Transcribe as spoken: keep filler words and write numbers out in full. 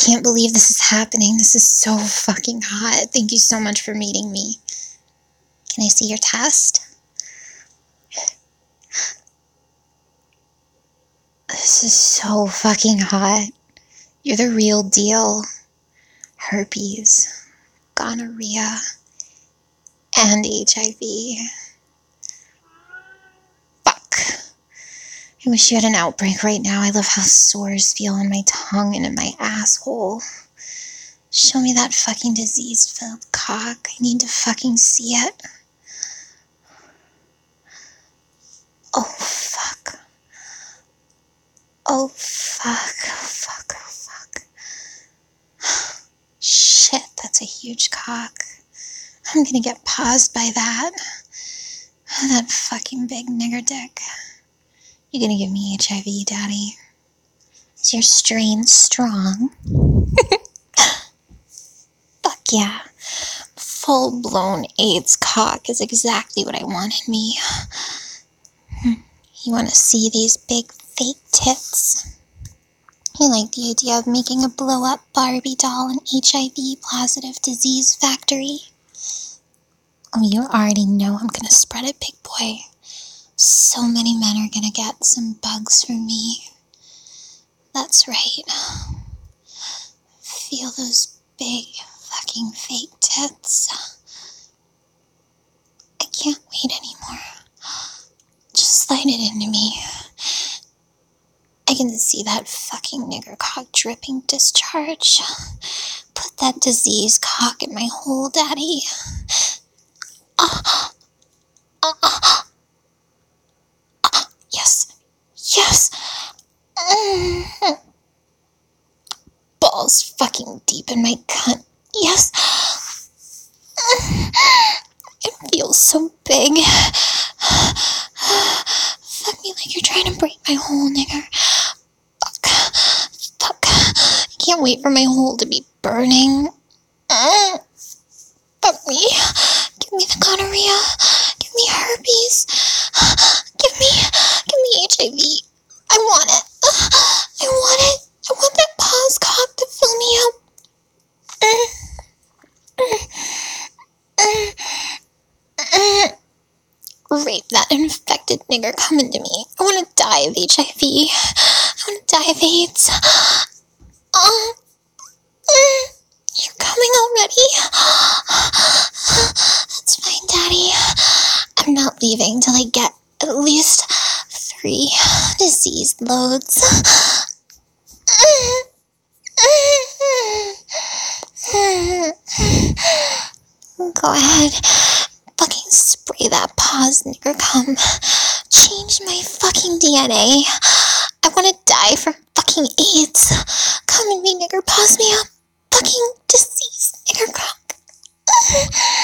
can't believe this is happening. This is so fucking hot. Thank you so much for meeting me. Can I see your test? This is so fucking hot. You're the real deal. Herpes, gonorrhea, and H I V. Fuck. I wish you had an outbreak right now. I love how sores feel on my tongue and in my asshole. Show me that fucking disease-filled cock. I need to fucking see it. Oh, fuck. Oh, fuck. Oh, fuck. Oh, fuck. Shit, that's a huge cock. I'm gonna get paused by that. That fucking big nigger dick. You're gonna give me H I V, Daddy. Is your strain strong? Fuck yeah. Full-blown AIDS cock is exactly what I want in me. You want to see these big fake tits? You like the idea of making a blow-up Barbie doll in H I V-positive disease factory? Oh, you already know I'm gonna spread it, big boy. So many men are gonna get some bugs from me. That's right. Feel those big fucking fake tits. I can't wait anymore. Just slide it into me. I can see that fucking nigger cock dripping discharge. Put that disease cock in my hole, Daddy. Ah, ah, ah, ah, yes, yes. Mm. Balls fucking deep in my cunt. Yes. Mm. It feels so big. Fuck me like you're trying to break my hole, nigger. Fuck. Fuck. I can't wait for my hole to be burning. Mm. Fuck me. Give me the gonorrhea. Give me herpes. Give me, give me H I V. I want it. I want it. I want that pause cock to fill me up. Rape that infected nigger coming to me. I want to die of H I V. I want to die of AIDS. Oh, you're coming already? That's fine, Daddy. I'm not leaving till I get at least three disease loads. Go ahead. Fucking spray that pause, nigger cum. Change my fucking D N A. I want to die from fucking AIDS. Come in me, nigger. Pause me up. Fucking disease, nigger cock.